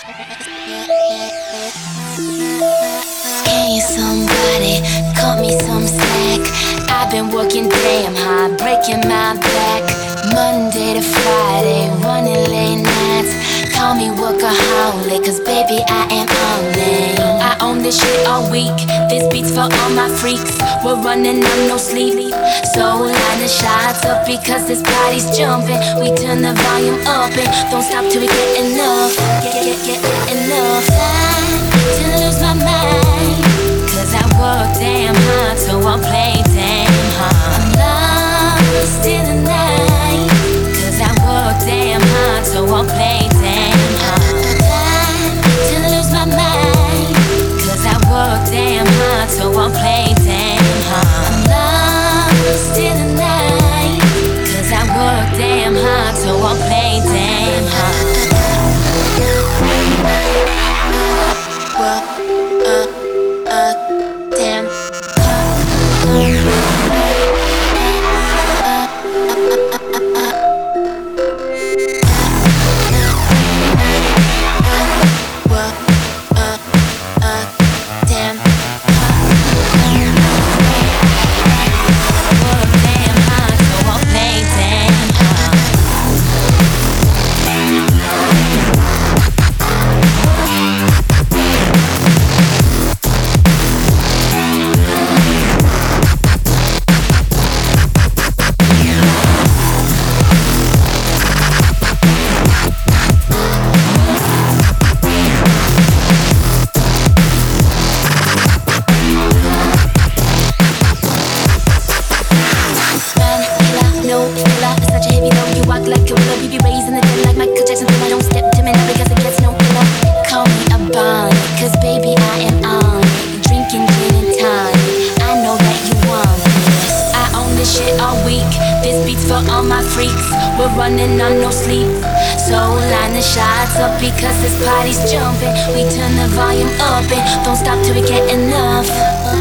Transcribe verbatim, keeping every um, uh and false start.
Can you somebody cut me some slack? I've been working damn hard, breaking my back. Monday to Friday, running late nights. Call me workaholic, cause baby I am on it. I own this shit all week, this beat's for all my freaks. We're running on no sleep, so line the shots up because this body's jumping. We turn the volume up and don't stop till we get enough. Get, get, get enough time to lose my mind, cause I work damn hard, so I'll play damn hard. I'm lost in the night, cause I work damn hard, so I'll play damn hard. Time to lose my mind, cause I work damn hard, so I'll play damn hard. I'm lost in the night, cause I work damn hard, so I'll play damn hard. Well, uh, uh, damn running on no sleep, so line the shots up because this party's jumping. We turn the volume up and don't stop till we get enough.